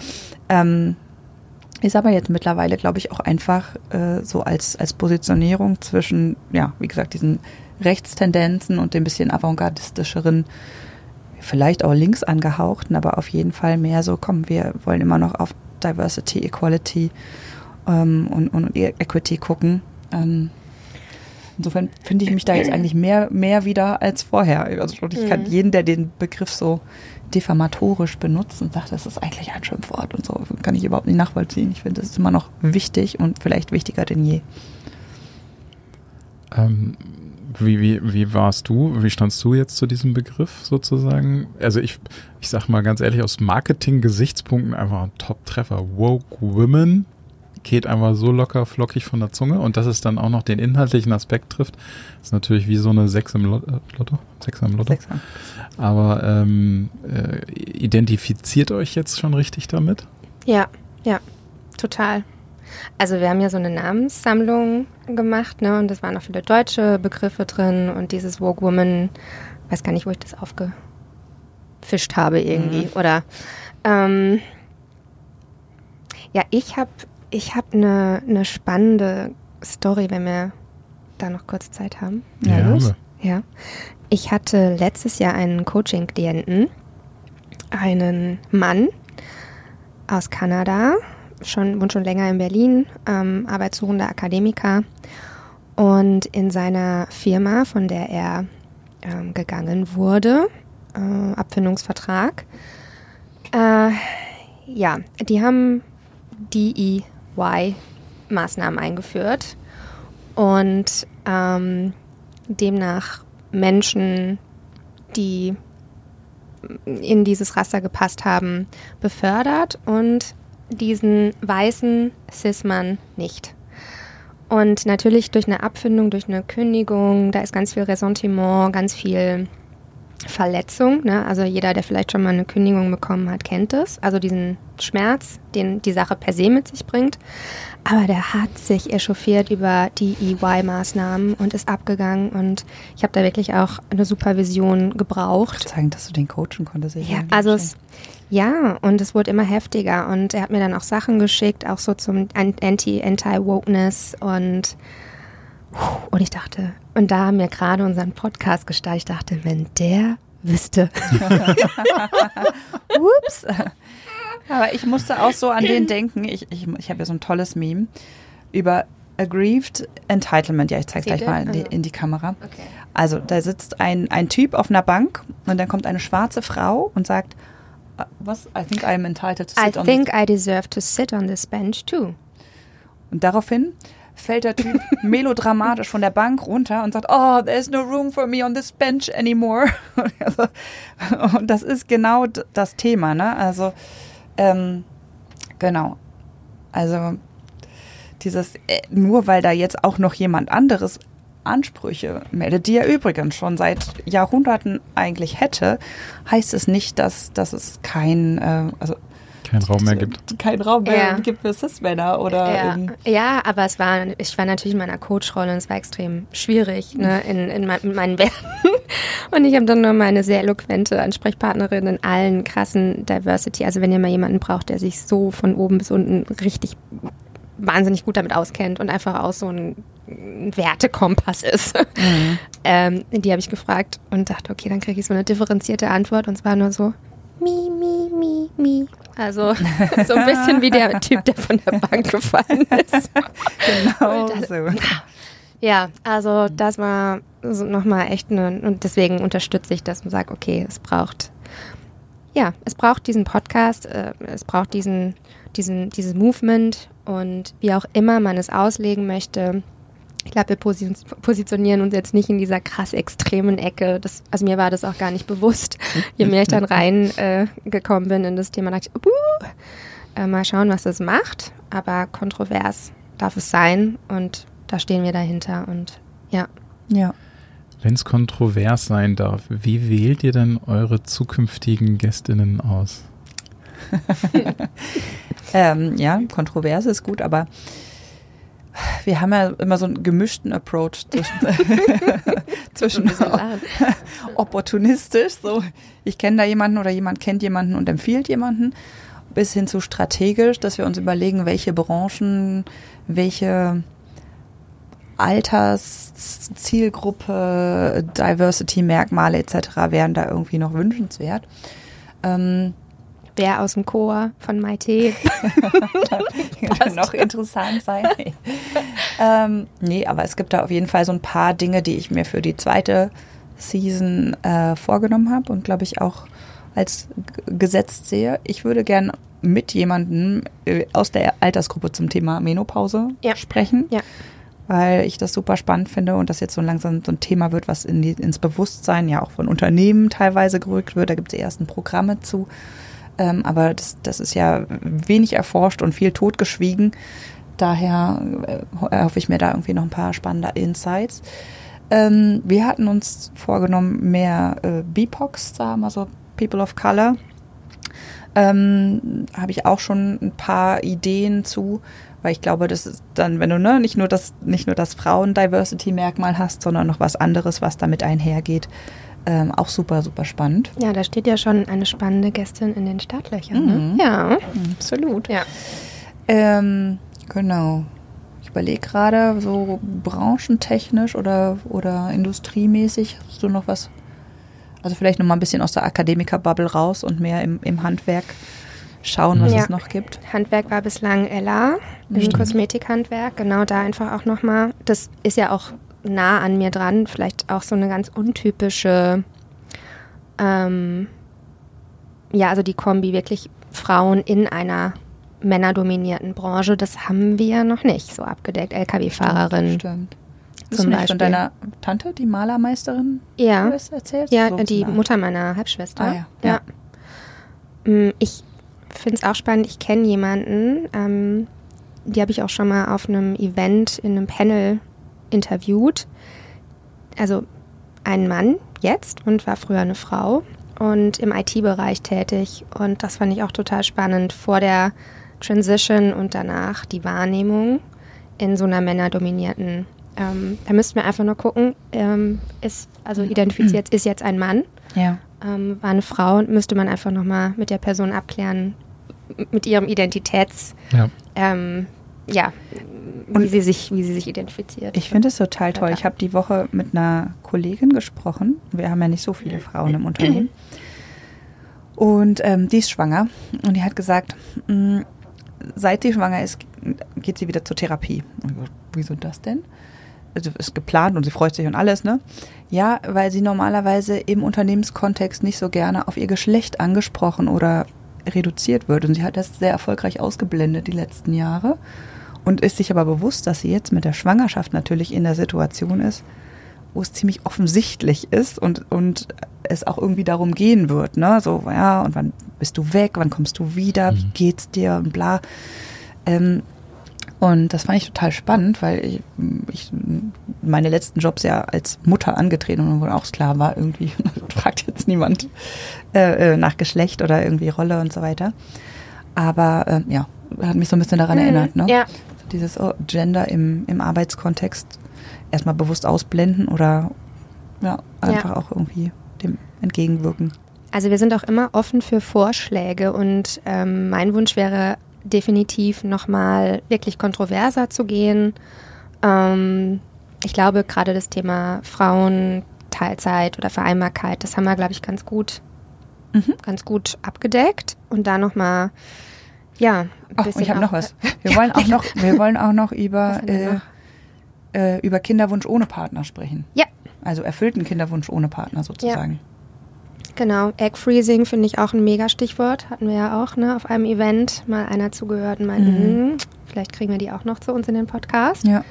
Ähm, ist aber jetzt mittlerweile, glaube ich, auch einfach äh, so als, als Positionierung zwischen, ja, wie gesagt, diesen Rechtstendenzen und dem bisschen avantgardistischeren, vielleicht auch links angehauchten, aber auf jeden Fall mehr so, komm, wir wollen immer noch auf Diversity, Equality ähm, und, und Equity gucken. Ähm, insofern finde ich mich da jetzt eigentlich mehr, mehr wieder als vorher. Also ich kann Mhm. jeden, der den Begriff so diffamatorisch benutzt und sagt, das ist eigentlich ein Schimpfwort und so, kann ich überhaupt nicht nachvollziehen. Ich finde, das ist immer noch wichtig und vielleicht wichtiger denn je. Ähm, wie, wie, wie warst du, wie standst du jetzt zu diesem Begriff sozusagen? Also ich, ich sag mal ganz ehrlich, aus Marketing-Gesichtspunkten einfach ein Top-Treffer. Woke Women geht einfach so locker flockig von der Zunge und dass es dann auch noch den inhaltlichen Aspekt trifft, ist natürlich wie so eine Sechs im Lotto. Lotto? Sechs im Lotto. Sechser. Aber ähm, äh, identifiziert euch jetzt schon richtig damit? ja, ja, total. Also wir haben ja so eine Namenssammlung gemacht, ne, und es waren auch viele deutsche Begriffe drin und dieses Woke Woman, weiß gar nicht, wo ich das aufgefischt habe irgendwie, Mhm. oder ähm, ja, ich habe ich hab eine ne spannende Story, wenn wir da noch kurz Zeit haben. Ja, haben los. wir. Ja. ich hatte letztes Jahr einen Coaching-Klienten, einen Mann aus Kanada, schon, wohnt schon länger in Berlin, ähm, arbeitssuchender Akademiker. Und in seiner Firma, von der er ähm, gegangen wurde, äh, Abfindungsvertrag, äh, ja, die haben D E Y-Maßnahmen eingeführt und ähm, demnach Menschen, die in dieses Raster gepasst haben, befördert und diesen weißen Cis-Mann nicht. Und natürlich durch eine Abfindung, durch eine Kündigung, da ist ganz viel Ressentiment, ganz viel Verletzung. Ne? Also jeder, der vielleicht schon mal eine Kündigung bekommen hat, kennt es. Also diesen Schmerz, den die Sache per se mit sich bringt. Aber der hat sich echauffiert über die E Y-Maßnahmen und ist abgegangen. Und ich habe da wirklich auch eine Supervision gebraucht. Ich zeigen, dass du den coachen konntest. Ja, also es, ja, und es wurde immer heftiger. Und er hat mir dann auch Sachen geschickt, auch so zum Anti, Anti-Wokeness und Und ich dachte, und da haben wir gerade unseren Podcast gestartet, ich dachte, wenn der wüsste. Ups. Aber ich musste auch so an den denken. Ich, ich, ich habe ja so ein tolles Meme über Aggrieved Entitlement. Ja, ich zeige gleich mal in die, in die Kamera. Okay. Also da sitzt ein, ein Typ auf einer Bank und dann kommt eine schwarze Frau und sagt, was? I think I'm entitled to sit I on think I deserve to sit on this bench too. Und daraufhin fällt der Typ melodramatisch von der Bank runter und sagt, oh, there's no room for me on this bench anymore. Und das ist genau das Thema, ne? Also, ähm, genau. Also, dieses, äh, nur weil da jetzt auch noch jemand anderes Ansprüche meldet, die er übrigens schon seit Jahrhunderten eigentlich hätte, heißt es nicht, dass, dass es kein, äh, also keinen Raum mehr gibt. Keinen Raum mehr Ja. gibt für Cis-Männer oder Ja, ja, aber es war, ich war natürlich in meiner Coach-Rolle und es war extrem schwierig, ne, in, in, mein, in meinen Werten. Und ich habe dann nur meine sehr eloquente Ansprechpartnerin in allen krassen Diversity. Also wenn ihr mal jemanden braucht, der sich so von oben bis unten richtig wahnsinnig gut damit auskennt und einfach auch so ein Wertekompass ist. Mhm. ähm, die habe ich gefragt und dachte, okay, dann kriege ich so eine differenzierte Antwort und es war nur so mi, mi, mi, mi. Also so ein bisschen wie der Typ, der von der Bank gefallen ist. Genau das, so. Ja, also das war so nochmal echt eine, und deswegen unterstütze ich das und sage, okay, es braucht, ja, es braucht diesen Podcast, äh, es braucht diesen, diesen, dieses Movement und wie auch immer man es auslegen möchte. Ich glaube, wir posi- positionieren uns jetzt nicht in dieser krass extremen Ecke. Das, also mir war das auch gar nicht bewusst. Je mehr ich dann reingekommen äh, bin in das Thema, dachte ich, uh, äh, mal schauen, was das macht. Aber kontrovers darf es sein und da stehen wir dahinter und ja. Ja. Wenn es kontrovers sein darf, wie wählt ihr denn eure zukünftigen GästInnen aus? ähm, ja, kontrovers ist gut, aber wir haben ja immer so einen gemischten Approach zwischen, zwischen opportunistisch, so ich kenne da jemanden oder jemand kennt jemanden und empfiehlt jemanden, bis hin zu strategisch, dass wir uns überlegen, welche Branchen, welche Alterszielgruppe, Diversity-Merkmale et cetera wären da irgendwie noch wünschenswert. Ähm, Wer aus dem Chor von Maite könnte noch interessant sein. ähm, nee, aber es gibt da auf jeden Fall so ein paar Dinge, die ich mir für die zweite Season äh, vorgenommen habe und glaube ich auch als g- gesetzt sehe. Ich würde gern mit jemandem äh, aus der Altersgruppe zum Thema Menopause ja. sprechen, ja. weil ich das super spannend finde und das jetzt so langsam so ein Thema wird, was in die, ins Bewusstsein ja auch von Unternehmen teilweise gerückt wird. Da gibt es die ersten Programme zu. Ähm, aber das, das ist ja wenig erforscht und viel totgeschwiegen. Daher äh, erhoffe ich mir da irgendwie noch ein paar spannende Insights. Ähm, wir hatten uns vorgenommen, mehr äh, B P O Cs zu haben, also People of Color. Ähm, habe ich auch schon ein paar Ideen zu, weil ich glaube, das ist dann, wenn du ne, nicht nur das, nicht nur das Frauen-Diversity-Merkmal hast, sondern noch was anderes, was damit einhergeht, Ähm, auch super, super spannend. Ja, da steht ja schon eine spannende Gästin in den Startlöchern. Mhm. Ne? Ja, Absolut. ja. Ähm, genau. Ich überlege gerade, so branchentechnisch oder, oder industriemäßig, hast du noch was? Also vielleicht noch mal ein bisschen aus der Akademiker-Bubble raus und mehr im, im Handwerk schauen, was Ja. es noch gibt. Handwerk war bislang Ella, im Stimmt. Kosmetikhandwerk. Genau da einfach auch nochmal. Das ist ja auch nah an mir dran. Vielleicht auch so eine ganz untypische, ähm, ja, also die Kombi wirklich Frauen in einer männerdominierten Branche. Das haben wir noch nicht so abgedeckt. L K W-Fahrerin. Stimmt. Hast Zum du nicht von Beispiel. deiner Tante, die Malermeisterin, Ja, das erzählt? ja, So die nah. Mutter meiner Halbschwester. Ah, ja. Ja. Ja. Mm, Ich finde es auch spannend. Ich kenne jemanden, ähm, die habe ich auch schon mal auf einem Event in einem Panel interviewt. Also ein Mann jetzt und war früher eine Frau und im I T-Bereich tätig. Und das fand ich auch total spannend. Vor der Transition und danach die Wahrnehmung in so einer männerdominierten. Ähm, da müssten wir einfach nur gucken, ähm, ist, also identifiziert, ist jetzt ein Mann, Ja. ähm, war eine Frau und müsste man einfach nochmal mit der Person abklären, m- mit ihrem Identitäts, Ja. ähm, ja, wie Und sie sich, wie sie sich identifiziert. Ich finde es total toll. Ja. Ich habe die Woche mit einer Kollegin gesprochen. Wir haben ja nicht so viele Frauen im Unternehmen. Und ähm, die ist schwanger. Und die hat gesagt, mh, seit sie schwanger ist, geht sie wieder zur Therapie. Und ich so, wieso das denn? Also ist geplant und sie freut sich und alles, ne? Ja, weil sie normalerweise im Unternehmenskontext nicht so gerne auf ihr Geschlecht angesprochen oder reduziert wird. Und sie hat das sehr erfolgreich ausgeblendet die letzten Jahre und ist sich aber bewusst, dass sie jetzt mit der Schwangerschaft natürlich in der Situation ist, wo es ziemlich offensichtlich ist und, und es auch irgendwie darum gehen wird, ne? So, ja, und wann bist du weg, wann kommst du wieder, wie geht's dir und bla. Ähm, und das fand ich total spannend, weil ich, ich meine letzten Jobs ja als Mutter angetreten und wo auch klar war, irgendwie fragt jetzt niemand äh, nach Geschlecht oder irgendwie Rolle und so weiter. Aber äh, ja, hat mich so ein bisschen daran Mhm, erinnert, ne? ja. Dieses oh, Gender im, im Arbeitskontext erstmal bewusst ausblenden oder ja, einfach Ja. auch irgendwie dem entgegenwirken. Also wir sind auch immer offen für Vorschläge und ähm, mein Wunsch wäre definitiv nochmal wirklich kontroverser zu gehen. Ähm, ich glaube, gerade das Thema Frauen, Teilzeit oder Vereinbarkeit, das haben wir, glaube ich, ganz gut, Mhm. ganz gut abgedeckt. Und da nochmal, ja, ein Ach, bisschen ich habe auch- noch was. Wir wollen auch noch, wir wollen auch noch über, Was haben wir äh, noch? äh, über Kinderwunsch ohne Partner sprechen. Ja. Also erfüllten Kinderwunsch ohne Partner sozusagen. Genau, Egg Freezing finde ich auch ein mega Stichwort. Hatten wir ja auch, ne, auf einem Event mal einer zugehört und meinte, Mhm. hm, vielleicht kriegen wir die auch noch zu uns in den Podcast. Ja.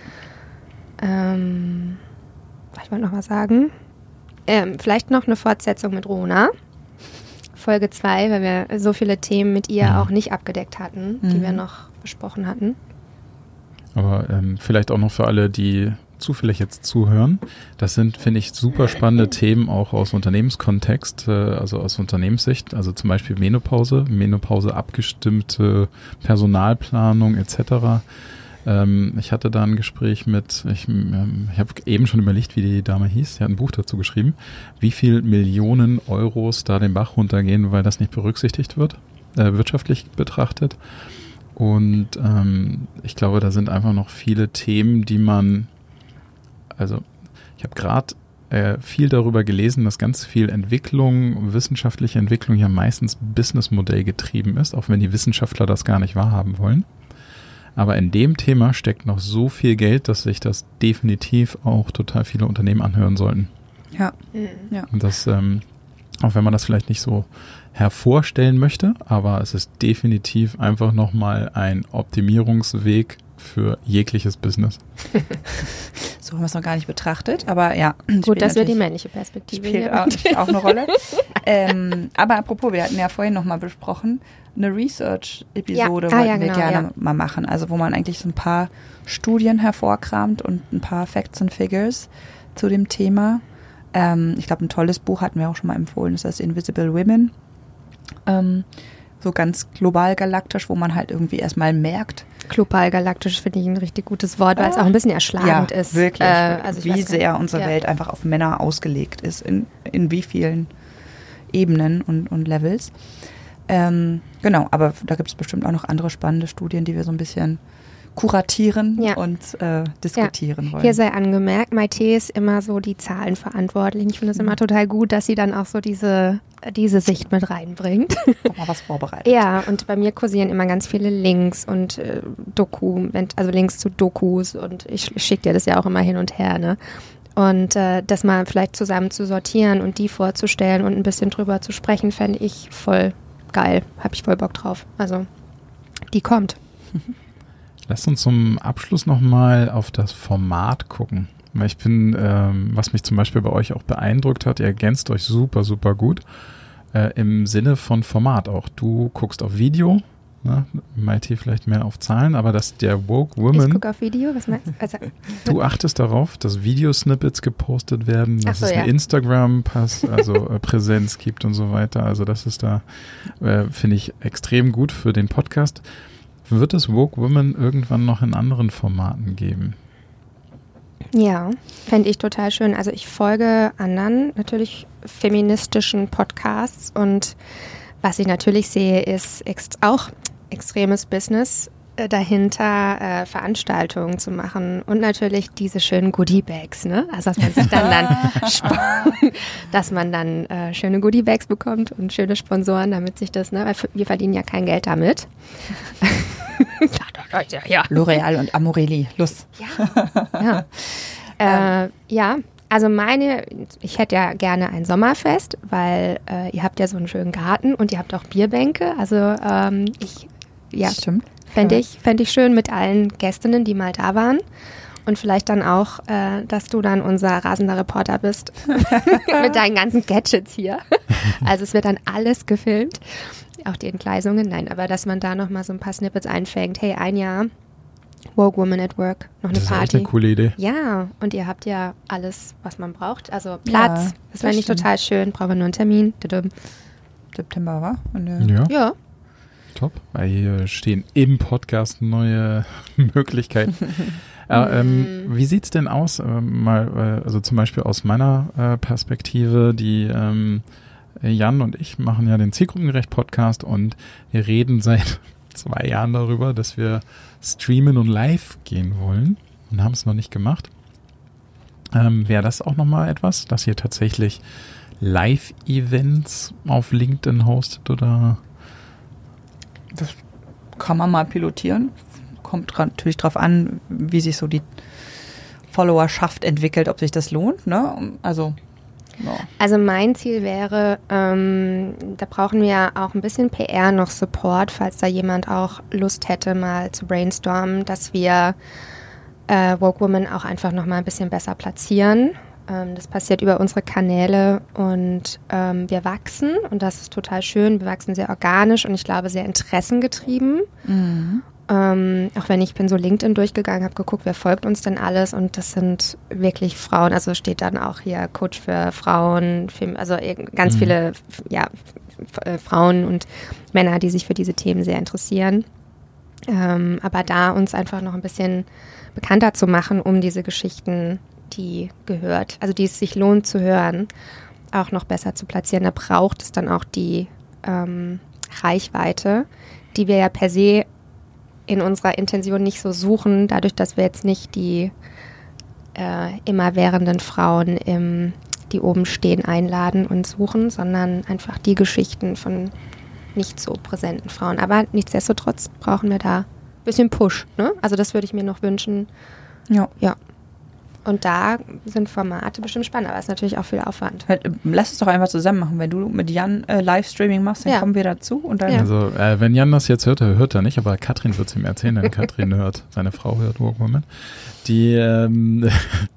Ähm, ich wollte noch was sagen. Ähm, vielleicht noch eine Fortsetzung mit Rona. Folge zwei, weil wir so viele Themen mit ihr Mhm. auch nicht abgedeckt hatten, die Mhm. wir noch besprochen hatten. Aber ähm, vielleicht auch noch für alle, die zufällig jetzt zuhören. Das sind, finde ich, super spannende Themen auch aus Unternehmenskontext, äh, also aus Unternehmenssicht. Also zum Beispiel Menopause, Menopause abgestimmte Personalplanung et cetera. Ähm, ich hatte da ein Gespräch mit, ich, ähm, ich habe eben schon überlegt, wie die Dame hieß. Sie hat ein Buch dazu geschrieben, wie viel Millionen Euros da den Bach runtergehen, weil das nicht berücksichtigt wird, äh, wirtschaftlich betrachtet. Und ähm, ich glaube, da sind einfach noch viele Themen, die man, also ich habe gerade äh, viel darüber gelesen, dass ganz viel Entwicklung, wissenschaftliche Entwicklung ja meistens Businessmodell getrieben ist, auch wenn die Wissenschaftler das gar nicht wahrhaben wollen. Aber in dem Thema steckt noch so viel Geld, dass sich das definitiv auch total viele Unternehmen anhören sollten. Ja. Mhm. Ja. Und das, ähm, auch wenn man das vielleicht nicht so hervorstellen möchte, aber es ist definitiv einfach nochmal ein Optimierungsweg für jegliches Business. So haben wir es noch gar nicht betrachtet, aber ja. Gut, dass wir die natürlich- männliche Perspektive spielt hier auch, auch eine Rolle. ähm, aber apropos, wir hatten ja vorhin nochmal besprochen, eine Research-Episode Ja. Ah, wollten ja, wir genau, gerne ja. mal machen. Also wo man eigentlich so ein paar Studien hervorkramt und ein paar Facts and Figures zu dem Thema. Ähm, ich glaube, ein tolles Buch hatten wir auch schon mal empfohlen, das heißt Invisible Women. Ähm, so ganz global galaktisch, wo man halt irgendwie erstmal merkt, Global galaktisch finde ich ein richtig gutes Wort, weil es Ah. auch ein bisschen erschlagend ja, ist. wirklich, Äh, also ich wie weiß gar sehr nicht. unsere Ja. Welt einfach auf Männer ausgelegt ist, in, in wie vielen Ebenen und, und Levels. Ähm, genau, aber da gibt es bestimmt auch noch andere spannende Studien, die wir so ein bisschen kuratieren ja. und äh, diskutieren ja. wollen. Hier sei angemerkt, Maite ist immer so die Zahlen verantwortlich. Ich finde es immer total gut, dass sie dann auch so diese, diese Sicht mit reinbringt. Auch mal was vorbereitet. Ja, und bei mir kursieren immer ganz viele Links und äh, Doku, also Links zu Dokus und ich schicke dir das ja auch immer hin und her, ne? Und äh, das mal vielleicht zusammen zu sortieren und die vorzustellen und ein bisschen drüber zu sprechen, fände ich voll geil. Habe ich voll Bock drauf. Also, die kommt. Lasst uns zum Abschluss nochmal auf das Format gucken. Weil ich bin, ähm, was mich zum Beispiel bei euch auch beeindruckt hat, ihr ergänzt euch super, super gut. Äh, im Sinne von Format auch. Du guckst auf Video, ne? Maite vielleicht mehr auf Zahlen, aber dass der Woke Woman... Ich gucke auf Video, was meinst du? Also, du achtest darauf, dass Videosnippets gepostet werden, dass so, es eine ja. Instagram-Pass, also äh, Präsenz gibt und so weiter. Also das ist da, äh, finde ich, extrem gut für den Podcast. Wird es Woke Women irgendwann noch in anderen Formaten geben? Ja, fände ich total schön. Also ich folge anderen, natürlich feministischen Podcasts und was ich natürlich sehe, ist ext- auch extremes Business äh, dahinter, äh, Veranstaltungen zu machen und natürlich diese schönen Goodie-Bags, ne? Also dass man sich dann, dann sp- dass man dann äh, schöne Goodie-Bags bekommt und schöne Sponsoren, damit sich das, ne? Weil wir verdienen ja kein Geld damit. ja. L'Oreal und Amorelli, Lust. Ja, ja. äh, ja. Also meine, ich hätte ja gerne ein Sommerfest, weil äh, ihr habt ja so einen schönen Garten und ihr habt auch Bierbänke. Also ähm, ich, ja, Stimmt. fände ich, fänd ich schön mit allen Gästinnen, die mal da waren. Und vielleicht dann auch, äh, dass du dann unser rasender Reporter bist mit deinen ganzen Gadgets hier. Also es wird dann alles gefilmt, auch die Entgleisungen. Nein, aber dass man da nochmal so ein paar Snippets einfängt. Hey, ein Jahr Woke Woman at Work, noch eine das Party. Das ist echt eine coole Idee. Ja, und ihr habt ja alles, was man braucht. Also Platz, Ja, das wäre nicht stimmt. total schön. Brauchen wir nur einen Termin. Tudum. September, war? Und, äh, Ja, Ja, top. Weil hier stehen im Podcast neue Möglichkeiten. äh, ähm, wie sieht's denn aus? Ähm, mal, äh, also zum Beispiel aus meiner äh, Perspektive, die ähm, Jan und ich machen ja den Zielgruppengerecht-Podcast und wir reden seit zwei Jahren darüber, dass wir streamen und live gehen wollen und haben es noch nicht gemacht. Ähm, wäre das auch nochmal etwas, dass ihr tatsächlich Live-Events auf LinkedIn hostet oder? Das kann man mal pilotieren. Kommt dran, natürlich drauf an, wie sich so die Followerschaft entwickelt, ob sich das lohnt, ne? Also, ja. also mein Ziel wäre, ähm, da brauchen wir auch ein bisschen P R noch Support, falls da jemand auch Lust hätte, mal zu brainstormen, dass wir äh, Woke Woman auch einfach noch mal ein bisschen besser platzieren. Ähm, das passiert über unsere Kanäle und ähm, wir wachsen und das ist total schön. Wir wachsen sehr organisch und ich glaube sehr interessengetrieben. Mhm. Ähm, auch wenn ich bin so LinkedIn durchgegangen, habe geguckt, wer folgt uns denn alles und das sind wirklich Frauen, also steht dann auch hier Coach für Frauen, Fem- also ganz Mhm. viele ja, f- äh, Frauen und Männer, die sich für diese Themen sehr interessieren. Ähm, aber da uns einfach noch ein bisschen bekannter zu machen, um diese Geschichten, die gehört, also die es sich lohnt zu hören, auch noch besser zu platzieren. Da braucht es dann auch die ähm, Reichweite, die wir ja per se in unserer Intention nicht so suchen, dadurch, dass wir jetzt nicht die äh, immerwährenden Frauen, im, die oben stehen, einladen und suchen, sondern einfach die Geschichten von nicht so präsenten Frauen. Aber nichtsdestotrotz brauchen wir da ein bisschen Push, ne? Also das würde ich mir noch wünschen. Ja. Ja. Und da sind Formate bestimmt spannend, aber es ist natürlich auch viel Aufwand. Lass es doch einfach zusammen machen. Wenn du mit Jan äh, Livestreaming machst, dann Ja. kommen wir dazu. Und dann Ja. Also äh, wenn Jan das jetzt hört, er hört er nicht, aber Katrin wird es ihm erzählen, denn Katrin hört, seine Frau hört Woke Woman. Die ähm,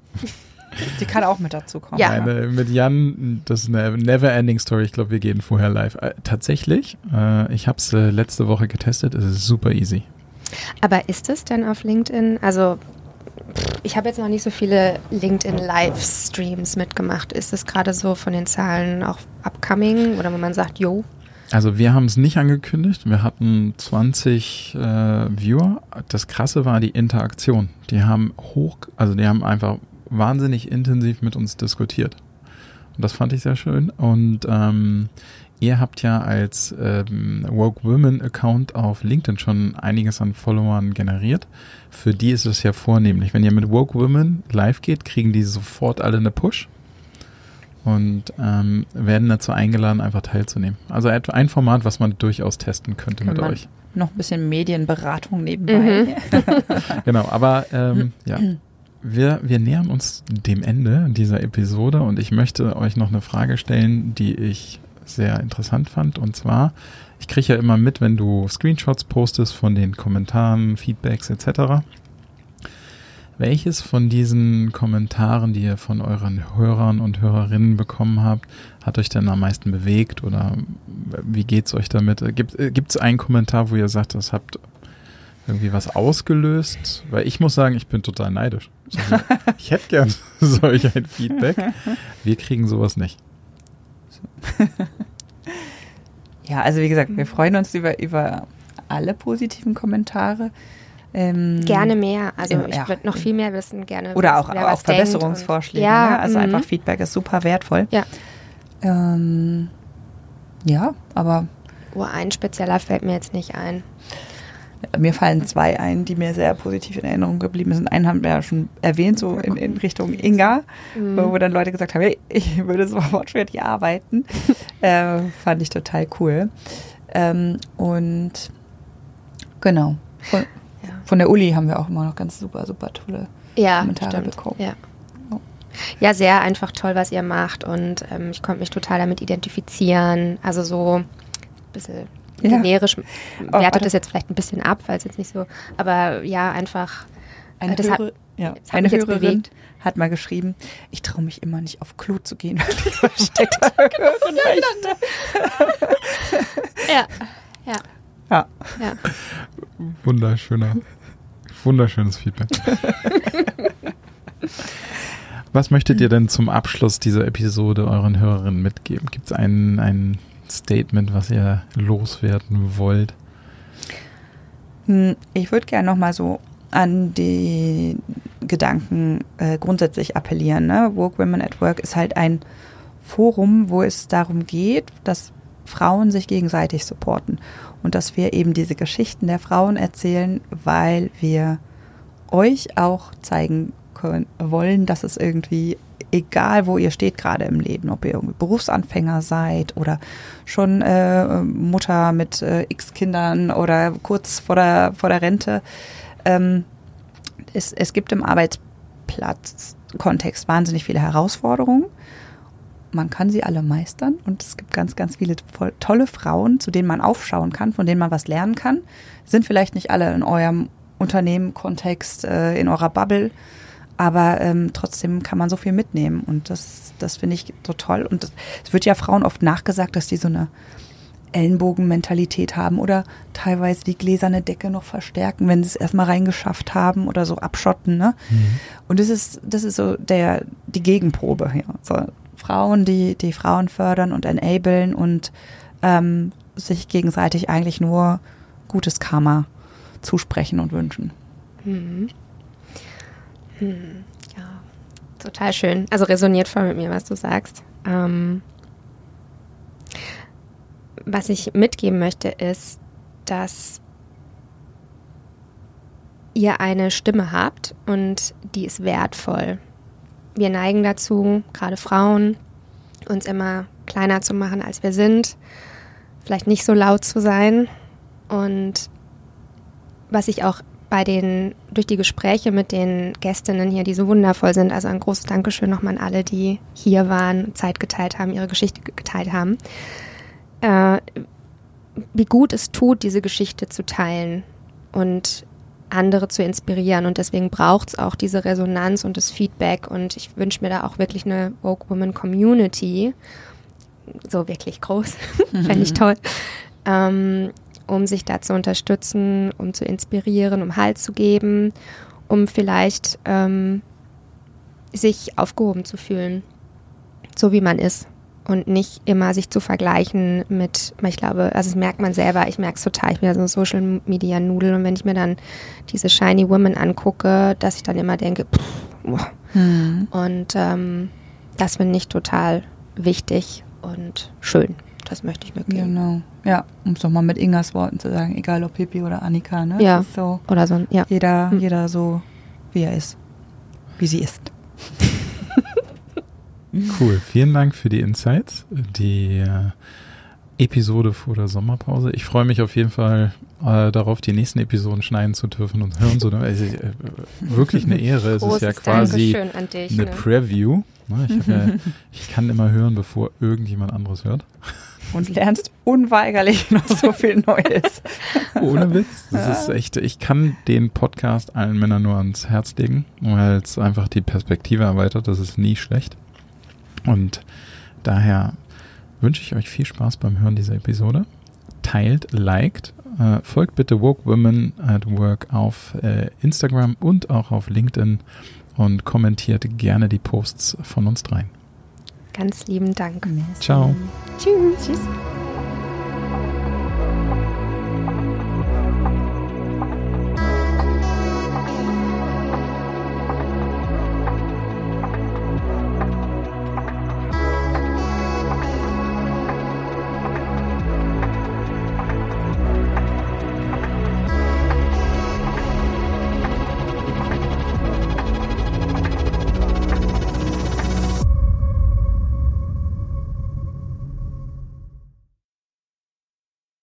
die kann auch mit dazu kommen. Ja. eine, mit Jan, das ist eine never-ending Story. Ich glaube, wir gehen vorher live. Äh, tatsächlich, äh, ich habe es äh, letzte Woche getestet, es ist super easy. Aber ist es denn auf LinkedIn, also ich habe jetzt noch nicht so viele LinkedIn-Livestreams mitgemacht. Ist es gerade so von den Zahlen auch upcoming oder wo man sagt, jo? Also wir haben es nicht angekündigt. Wir hatten zwanzig äh, Viewer. Das Krasse war die Interaktion. Die haben hoch, also die haben einfach wahnsinnig intensiv mit uns diskutiert. Und das fand ich sehr schön. Und ähm, ihr habt ja als ähm, Woke Women Account auf LinkedIn schon einiges an Followern generiert. Für die ist es ja vornehmlich. Wenn ihr mit Woke Women live geht, kriegen die sofort alle eine Push und ähm, werden dazu eingeladen, einfach teilzunehmen. Also etwa ein Format, was man durchaus testen könnte Kann mit man euch. Noch ein bisschen Medienberatung nebenbei. Mhm. Genau, aber ähm, ja, wir, wir nähern uns dem Ende dieser Episode und ich möchte euch noch eine Frage stellen, die ich sehr interessant fand. Und zwar, ich kriege ja immer mit, wenn du Screenshots postest von den Kommentaren, Feedbacks et cetera. Welches von diesen Kommentaren, die ihr von euren Hörern und Hörerinnen bekommen habt, hat euch denn am meisten bewegt oder wie geht's euch damit? Gibt es einen Kommentar, wo ihr sagt, das habt irgendwie was ausgelöst? Weil ich muss sagen, ich bin total neidisch. Also, ich hätte gern solch ein Feedback. Wir kriegen sowas nicht. Ja, also wie gesagt, wir freuen uns über, über alle positiven Kommentare. Ähm, Gerne mehr. Also ja, ich ja. würde noch viel mehr wissen, gerne. Oder was, auch, wer auch was Verbesserungsvorschläge. denkt und, ja, ne? Also mhm. einfach Feedback ist super wertvoll. Ja. Ähm, ja, aber Oh, ein spezieller fällt mir jetzt nicht ein. mir fallen zwei ein, die mir sehr positiv in Erinnerung geblieben sind. Einen haben wir ja schon erwähnt, so in, in Richtung Inga, Mhm. wo dann Leute gesagt haben, hey, ich würde sofort für dich arbeiten. äh, fand ich total cool. Ähm, und genau. Von, Ja. von der Uli haben wir auch immer noch ganz super, super tolle Ja, Kommentare stimmt. bekommen. Ja. Oh. ja, sehr einfach toll, was ihr macht und ähm, ich konnte mich total damit identifizieren. Also so ein bisschen Ja. generisch Oh, wertet warte. das jetzt vielleicht ein bisschen ab, weil es jetzt nicht so, aber ja, einfach Eine, das hat- Hörer, ja, das hat eine mich jetzt Hörerin bewegt. hat mal geschrieben, ich traue mich immer nicht auf Klo zu gehen, weil ich versteckt hören möchte. ja, ja, Ja. ja. Wunderschöner, wunderschönes Feedback. Was möchtet ihr denn zum Abschluss dieser Episode euren Hörerinnen mitgeben? Gibt es ein, ein Statement, was ihr loswerden wollt? Hm, Ich würde gerne nochmal so an die Gedanken äh, grundsätzlich appellieren. Ne? Woke Women at Work ist halt ein Forum, wo es darum geht, dass Frauen sich gegenseitig supporten und dass wir eben diese Geschichten der Frauen erzählen, weil wir euch auch zeigen können, wollen, dass es irgendwie, egal wo ihr steht gerade im Leben, ob ihr irgendwie Berufsanfänger seid oder schon äh, Mutter mit äh, x Kindern oder kurz vor der, vor der Rente, ähm, es, es gibt im Arbeitsplatzkontext wahnsinnig viele Herausforderungen. Man kann sie alle meistern und es gibt ganz, ganz viele tolle Frauen, zu denen man aufschauen kann, von denen man was lernen kann. Sind vielleicht nicht alle in eurem Unternehmen-Kontext, äh, in eurer Bubble, aber ähm, trotzdem kann man so viel mitnehmen und das, das finde ich so toll. Und es wird ja Frauen oft nachgesagt, dass die so eine Ellenbogenmentalität haben oder teilweise die gläserne Decke noch verstärken, wenn sie es erstmal reingeschafft haben oder so abschotten. Ne? Mhm. Und das ist, das ist so der, die Gegenprobe hier. So, Frauen, die, die Frauen fördern und enablen und ähm, sich gegenseitig eigentlich nur gutes Karma zusprechen und wünschen. Mhm. Hm, ja, total schön. Also resoniert voll mit mir, was du sagst. Ähm, was ich mitgeben möchte, ist, dass ihr eine Stimme habt und die ist wertvoll. Wir neigen dazu, gerade Frauen, uns immer kleiner zu machen, als wir sind, vielleicht nicht so laut zu sein. Und was ich auch bei den, durch die Gespräche mit den Gästinnen hier, die so wundervoll sind, also ein großes Dankeschön nochmal an alle, die hier waren, Zeit geteilt haben, ihre Geschichte geteilt haben, äh, wie gut es tut, diese Geschichte zu teilen und andere zu inspirieren. Und deswegen braucht es auch diese Resonanz und das Feedback. Und ich wünsche mir da auch wirklich eine Woke Woman Community, so wirklich groß, fände ich toll, ähm, um sich da zu unterstützen, um zu inspirieren, um Halt zu geben, um vielleicht ähm, sich aufgehoben zu fühlen, so wie man ist. Und nicht immer sich zu vergleichen mit, ich glaube, also das merkt man selber, ich merke es total, ich bin ja so ein Social-Media-Nudel und wenn ich mir dann diese Shiny Women angucke, dass ich dann immer denke, pff, boah. Hm. Und ähm, das finde ich total wichtig und schön, das möchte ich mitgeben. Genau. Ja, um es nochmal mit Ingas Worten zu sagen, egal ob Pippi oder Annika, ne? Ja, das ist so, oder so, ja. Jeder, Hm. jeder so, wie er ist. Wie sie ist. Cool, vielen Dank für die Insights, die äh, Episode vor der Sommerpause. Ich freue mich auf jeden Fall äh, darauf, die nächsten Episoden schneiden zu dürfen und hören zu dürfen. Es ist äh, wirklich eine Ehre. Es ist ja quasi an dich, eine ne? Preview. Na, ich, hab ja, ich kann immer hören, bevor irgendjemand anderes hört. Und lernst unweigerlich noch so viel Neues. Ohne Witz. Das ist echt, ich kann den Podcast allen Männern nur ans Herz legen, weil es einfach die Perspektive erweitert. Das ist nie schlecht. Und daher wünsche ich euch viel Spaß beim Hören dieser Episode. Teilt, liked, äh, folgt bitte Woke Women at Work auf äh, Instagram und auch auf LinkedIn und kommentiert gerne die Posts von uns dreien. Ganz lieben Dank. Ciao. Tschüss. Tschüss.